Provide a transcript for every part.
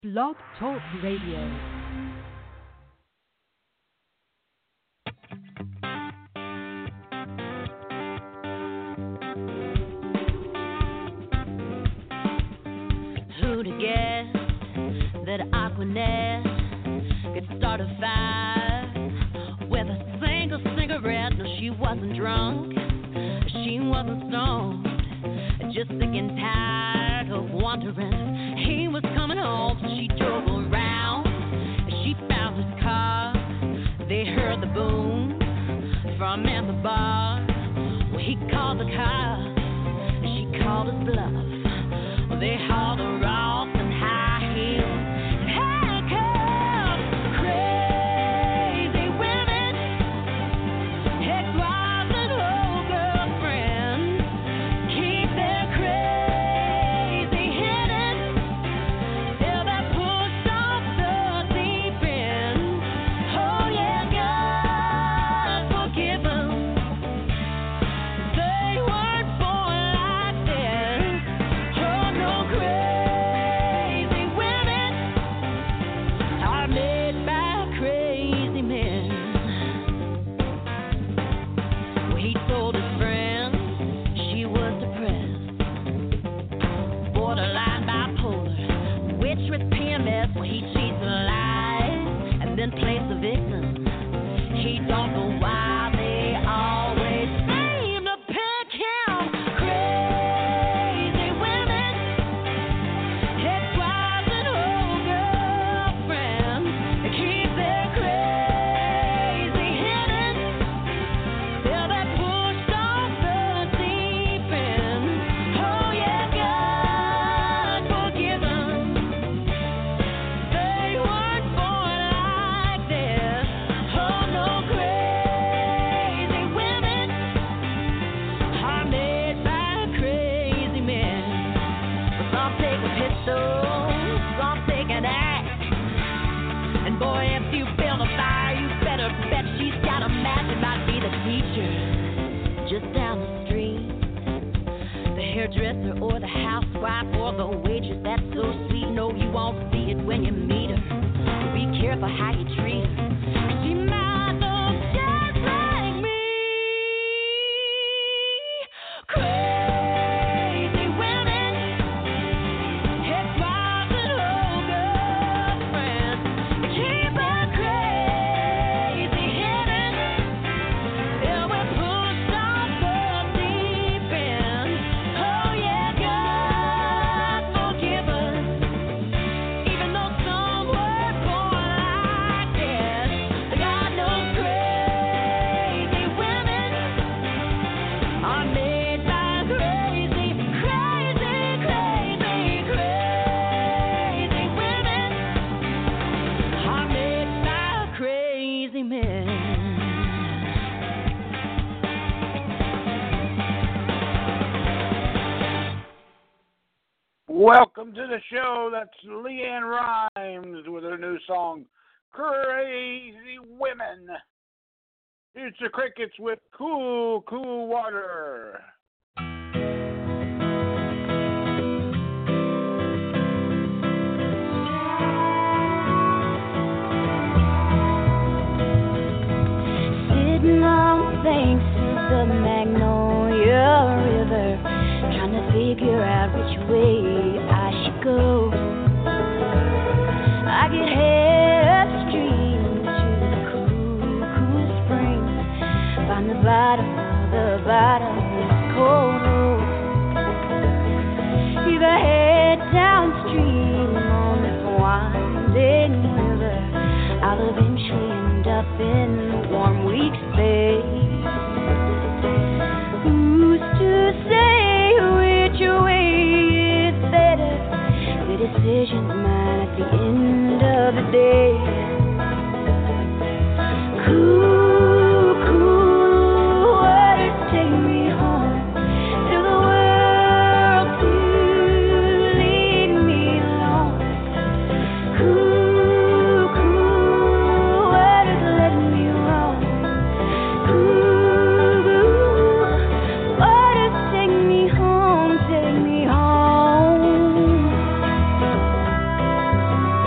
Blog Talk Radio. Who'd have guessed that Aquanet could start a fire with a single cigarette? No, she wasn't drunk, she wasn't stoned, just sick and tired of wondering he was coming home. So she drove around and she found his car. They heard the boom from in the bar. Well, he called the cops and she called his bluff. Well, they hauled her off in high heels and handcuffs. Crazy women, ex-wives and old girlfriends keep their crazy hidden till they're pushed off the deep end. Oh yeah, God forgive them. They weren't born like this. Oh no, crazy women are made by crazy men. Well, he told his friends she was depressed, borderline bipolar, witch with PMS. Well, he cheats and lies and then plays the victim. He don't know why they always seem to pick him. Crazy women, ex-wives and old girlfriends, they keep their crazy hidden till they're pushed off the deep end. Oh yeah, God forgive them. They weren't born like this. Oh no, crazy women are made by crazy men. Some take a pistol, some take an axe. And boy, if you build a fire, you better bet she's got a match. It might be the teacher just down the street, the hairdresser or the housewife or the waitress that's so sweet. No, you won't see it when you meet her. Be careful how you treat her. She might look just like me. Crazy women, ex-wives and old girlfriends, they keep their crazy hidden till we're pushed off the deep end. Oh yeah, God forgive us. Even though some were born like this, God knows crazy women are made by crazy, crazy, crazy, crazy women are made by crazy men. Welcome to the show. That's Leanne Rhymes with her new song, Crazy Women. It's the Crickets with Cool, Cool Water. Sitting on the banks of the Magnolia River, trying to figure out which way I should go. I get head upstream to the cool, cool springs, find the bottomless cold road. Either head downstream on this winding river, I'll eventually end up in the warm, weak space. Who's to say which way is better? The decision's mine at the end of the day. Cool, cool water, take me home to the world to lead me along. Cool, cool water, let me roam. Cool, cool water, take me home, take me home.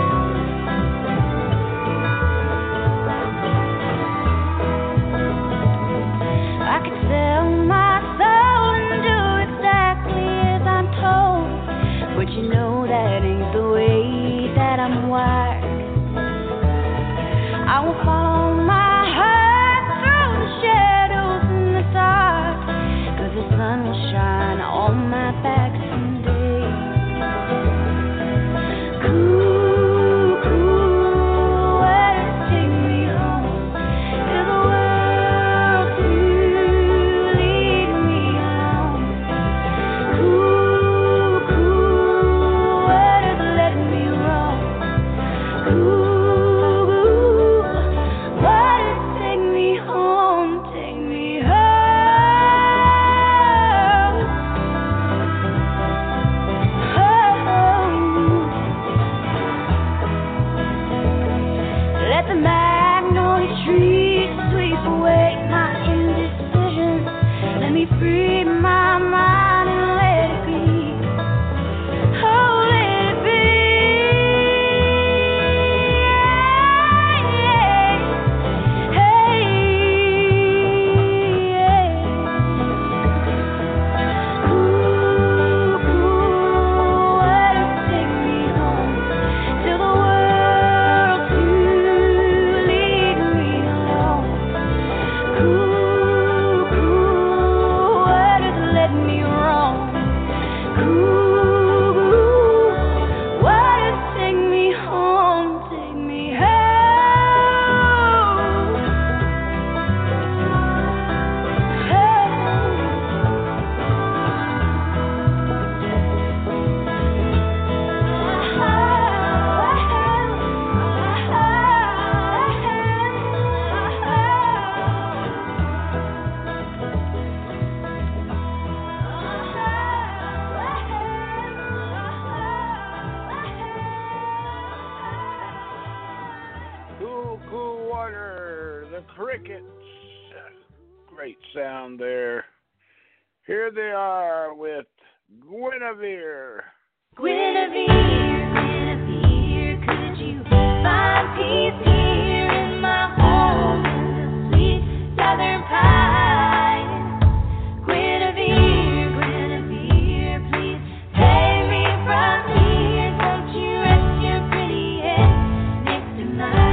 Let the magnolia trees sweep away my indecision. Let me free my mind and let it be. Oh, let it be. Hey, cool, cool weather, take me home to the world to leave me alone. Cool, cool weather, let me roam. Cool weather, take me home, take me Cool, cool water, the crickets. Great sound there. Here they are with Guinevere. Guinevere, Guinevere, could you find peace here in my home in the sweet southern pine? Guinevere, Guinevere, please save me from here. Don't you rest your pretty head next to mine.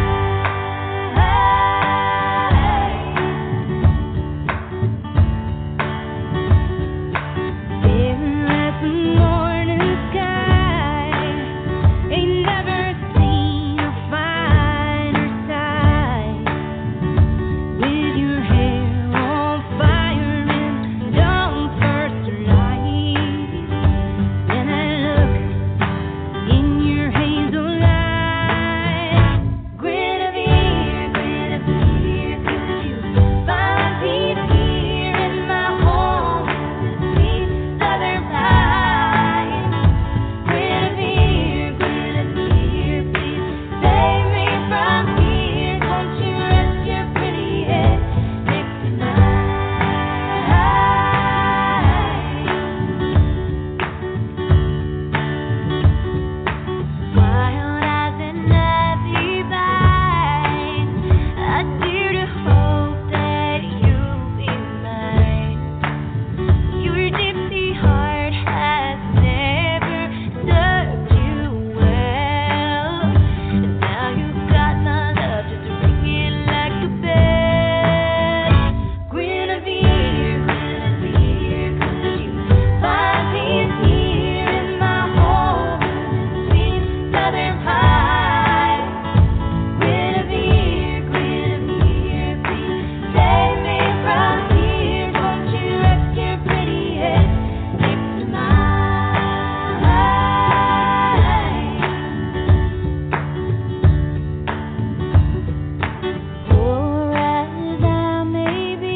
Endless morning sky, ain't never seen a finer sight. With your hair on fire and dawn first light, and I look in your hazel eyes. Guinevere, Guinevere, could you find peace here in my home in the sweet southern pine? Guinevere, Guinevere, please save me from here. Won't you rest your pretty head next to mine? Wild eyes and lovely eyes, I dare to hope that you'll be mine. Your gypsy heart has never served you well, and now you've got my love just ringing like a bell. Guinevere, Guinevere, could you find peace here in my home in the sweet southern pine? Guinevere, Guinevere, please save me from here. Won't you rest your pretty head next to mine? Poor as I may be,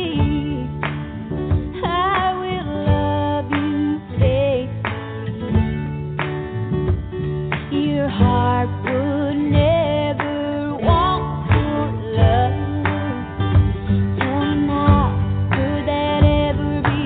I will love you faithfully. Your heart would never want for love. Tell me now, could that ever be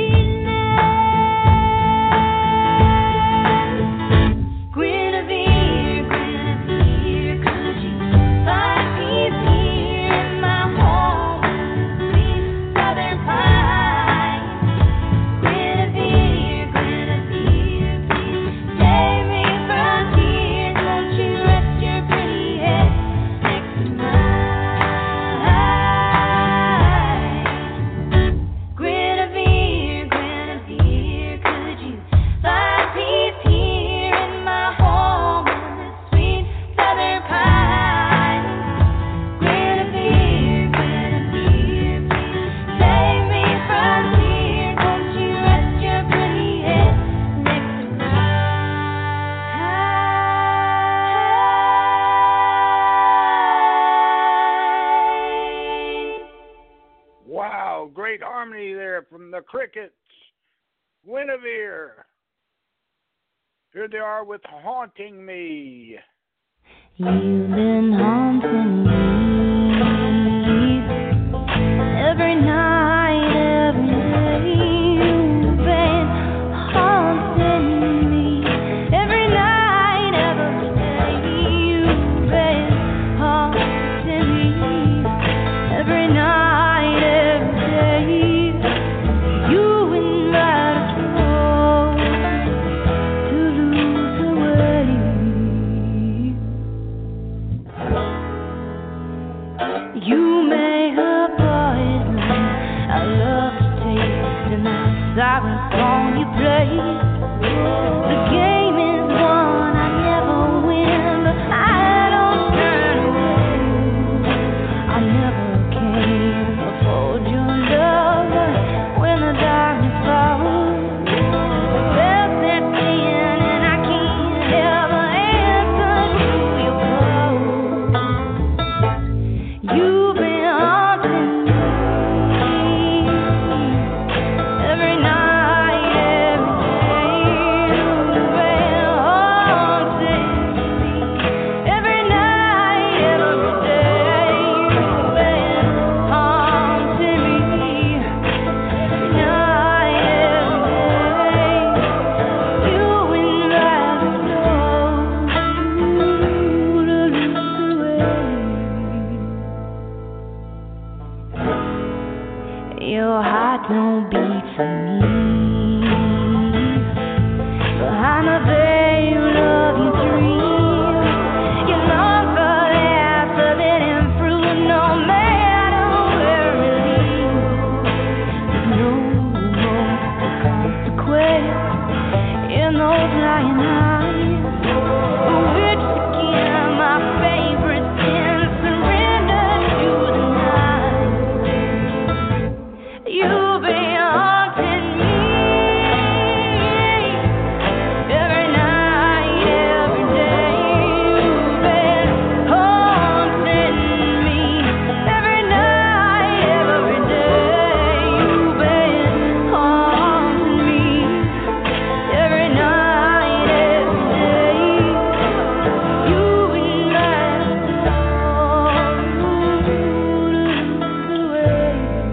enough? Guinevere, Guinevere, could you find peace here in my home in the sweet southern pine? Guinevere, Guinevere, please save me from here. Won't you rest your pretty head next to mine? Guinevere, Guinevere, could you find peace here in my home in the sweet southern pine? Guinevere, Guinevere, please save me from here. Won't you rest your pretty head next to mine? Wow, great harmony there from the crickets. Guinevere. Here they are with Haunting Me. You've been haunting me every night, every day. You've been haunting me every night, every day. You've been haunting me every night, every day. You invite us to lose away. You make a poison I love to taste, and that siren song you play. The game is won, I never win, but I don't turn away. I never can afford your love when the darkness falls. Well, sets in and I can't ever answer to your call. You've been haunting me every night, every day. You've been haunting me every night, every day. You've been haunting me every night, every day. You invite us to lose away. Your heart don't beat for me. Behind the veil of your dream, you long for that forbidden fruit, no matter where it leads. There's no consequence in those lying eyes, which again my favorite sin, surrender to the night. You've been haunting me every night, every day. You've been haunting me every night, every day. You've been haunting me every night, every day. You invite us to lose away.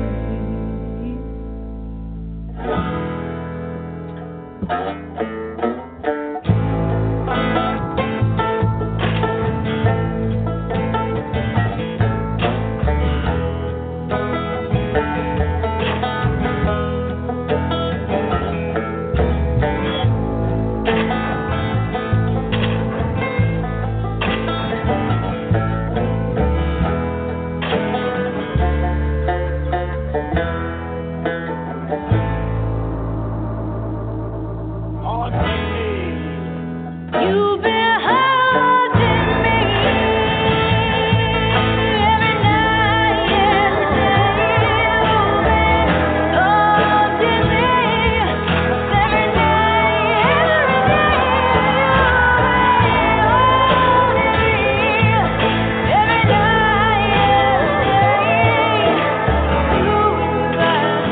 Haunting me. You've been haunting me every night, every day. You've been haunting me every night, every day. You've been haunting me every night, every day. You invite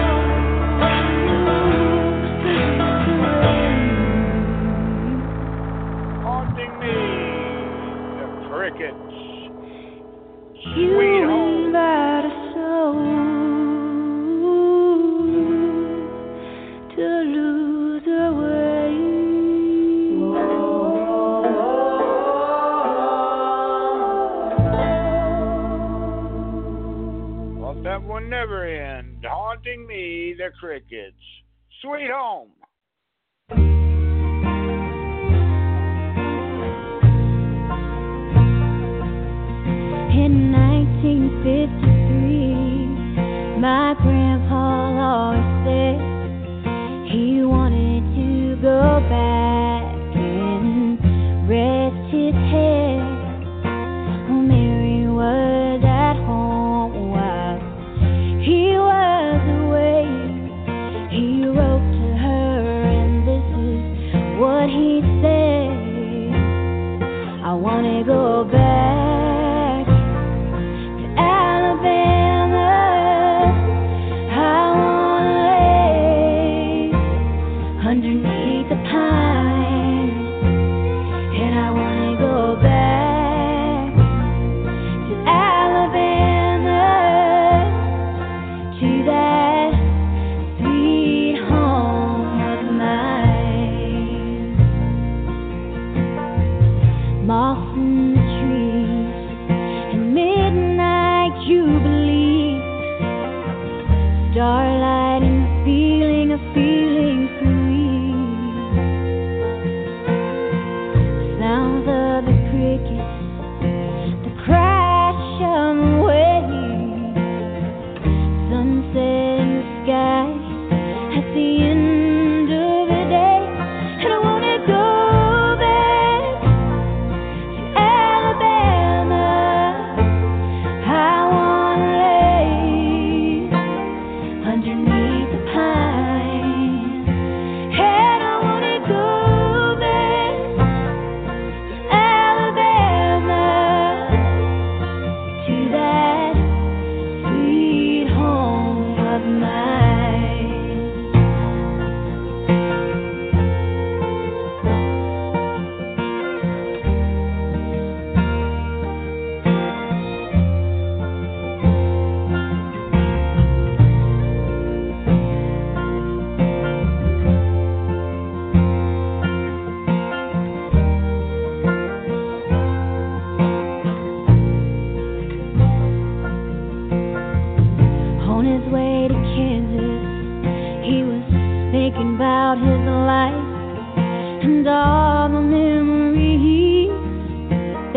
Haunting me. The Crickets. You Sweet home. invite us to lose away. Well, that will never end. Haunting me, the Crickets. Sweet home. In 1953, my grandpa always said he wanted to go back and rest his head. Well, Mary was at home while he was away. He wrote to her, and this is what he said: I want to go back to Alabama. I want to lay underneath the pine, and I want to go back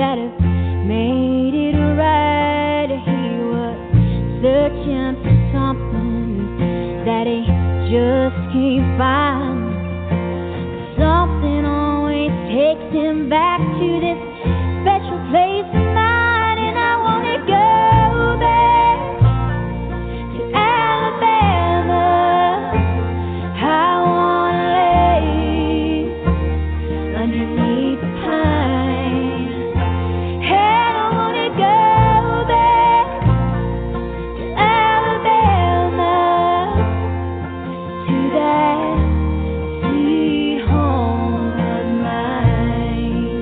that have made it right. He was searching for something that he just can't find. Something always takes him back to this special place of mine, and I want to go back to Alabama. I want to lay underneath the pine, and I want to go back to Alabama, to that sweet home of mine,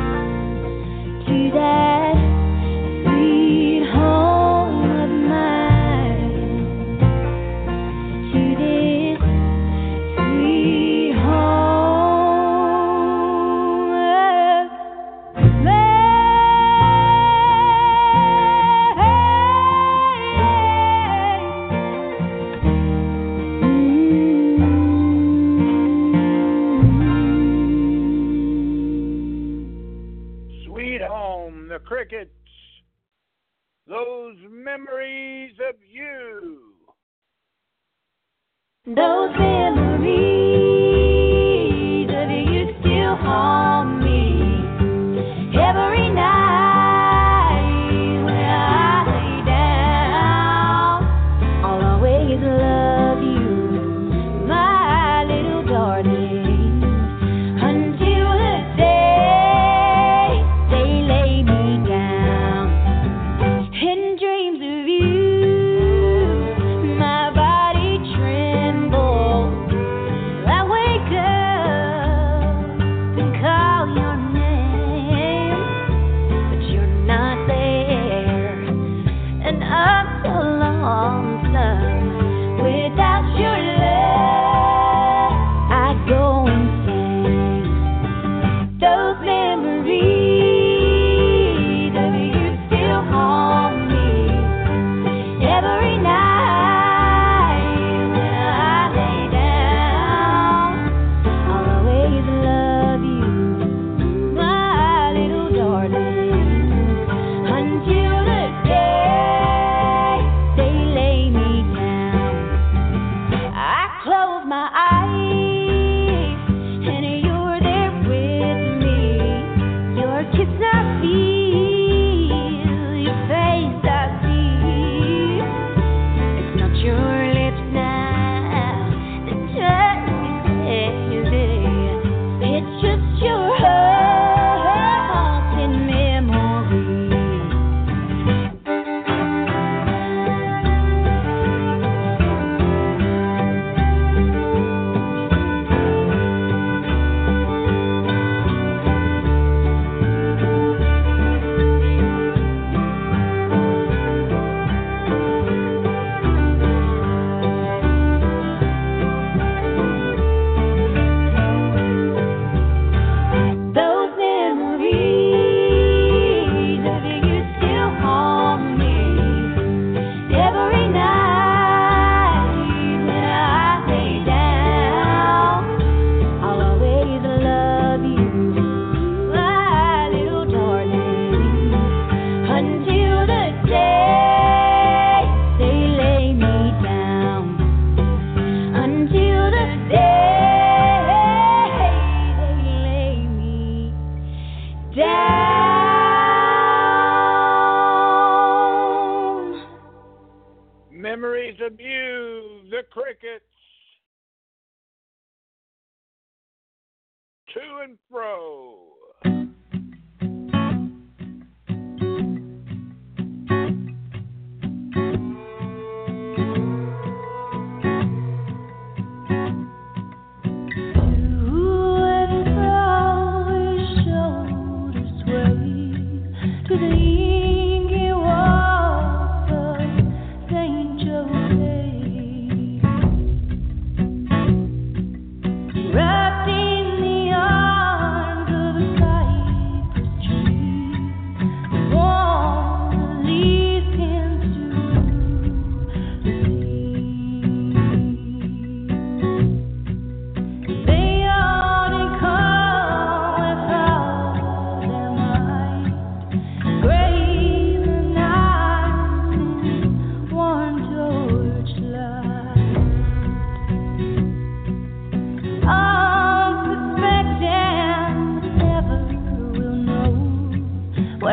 to that sweet home of mine, to this sweet home of mine. Sweet Home, the Crickets. Those memories of you. Those memories of you still haunt me every night when I lay down. I'll always love you, my little darling, until the day they lay me down. In dreams of you, my body trembles. I wake up and call your name, but you're not there, and I'm so lonesome without your love. I go insane. Those memories of you still haunt me every night when I lay down. I'll always love you, my little darling, until the day they lay me down. I close my eyes and you're there with me. Your kiss I feel, your face I see. It's not your lips now that turn me crazy. It's just your haunting memory. Those memories of you still haunt me every night when I lay down. I'll always love you, my little darling, until the day they lay me down. Until the day they lay me down. Memories of you, the Crickets. To and fro. To the inky walls of St. Joseph, wrapped in the arms of a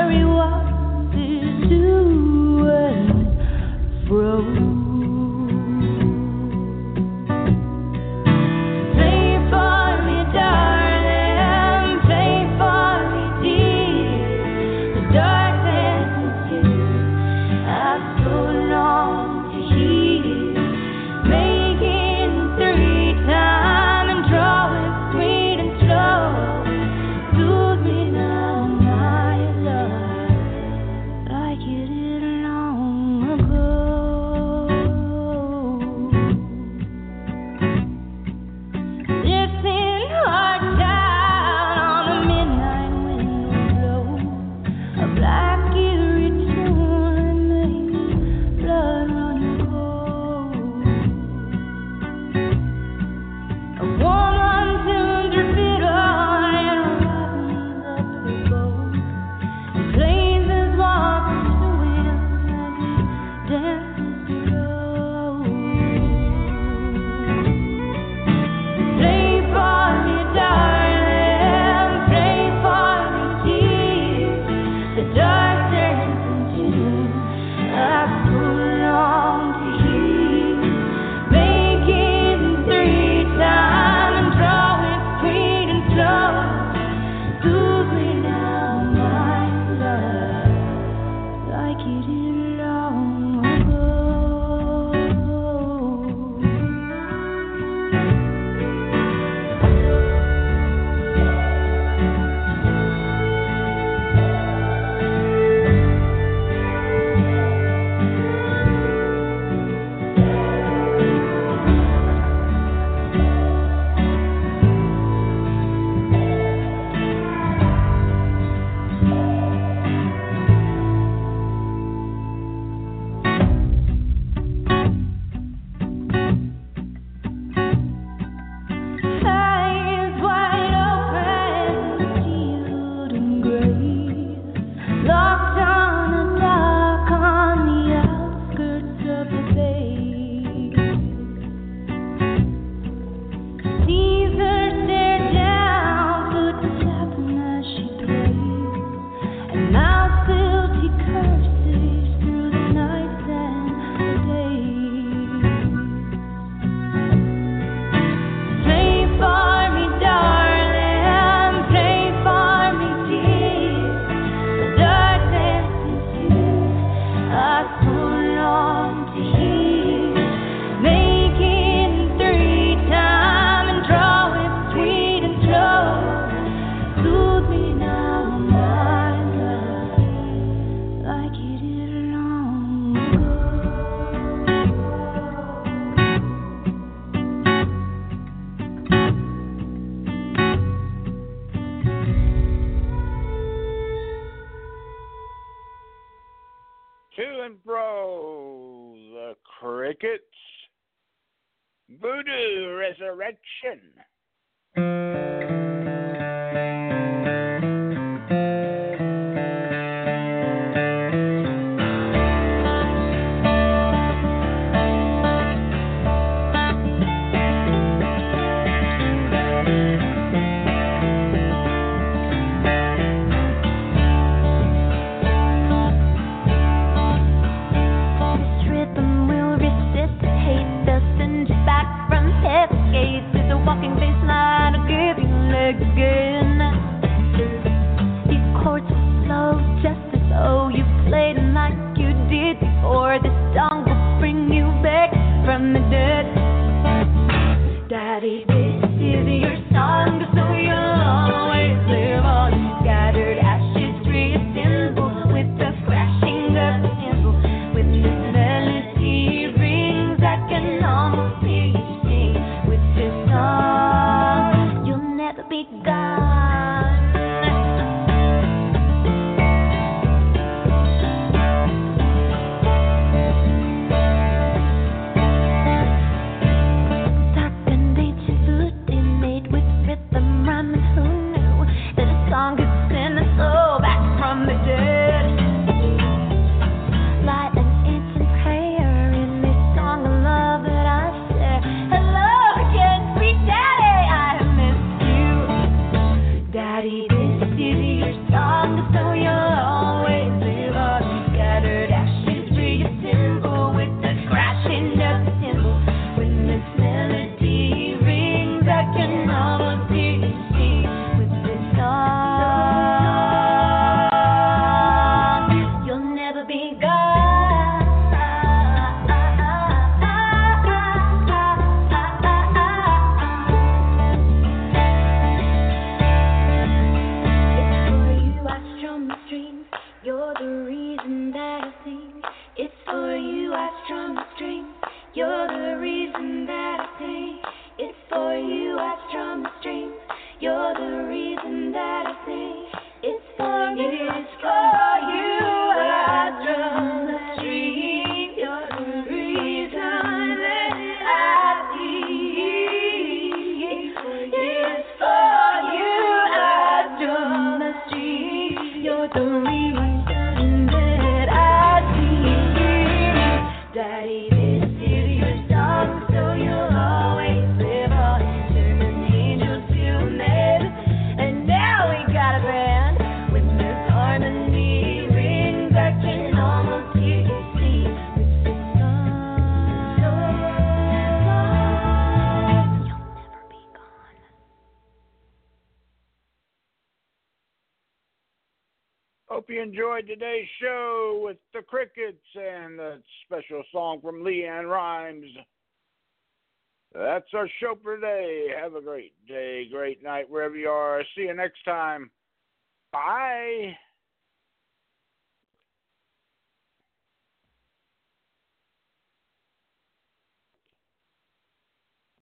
and fro, the Crickets, Voodoo Resurrection. Walking strings. You're the reason that I sing. It's for you I strum the strings. You're the reason that I sing. It's for you I strum the strings. You're the reason that I sing. It's for you. It's for you I strum the strings. You're the reason that I sing. It's for you I strum the strings. You're the reason that I sing. Daddy, this is your song, so you'll always live on. Turn an angel to a man, and now we got a band with this harmony ring back can almost hear you sing. With this song, you'll never be gone. Hope you enjoyed today's show with the Crickets and the special song from Leanne Rhymes. That's our show for today. Have a great day, great night, wherever you are. See you next time. Bye.